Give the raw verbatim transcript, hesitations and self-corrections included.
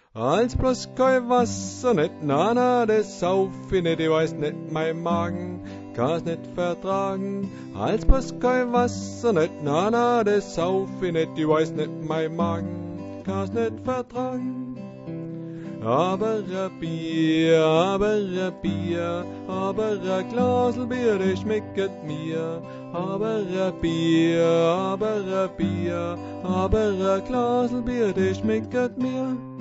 Als bloß kein Wasser, nicht na na, das sauf ich nicht, ich weiß nicht, mein Magen kann's nicht vertragen. Als bloß kein Wasser, nicht na na, das sauf ich nicht, ich weiß nicht, mein Magen kann's nicht vertragen. Aber ein Bier, aber ein Bier, aber ein Glasl Bier, das schmeckt mir. Aber ein Bier, aber ein Bier, aber ein Glasl Bier, das schmeckt mir.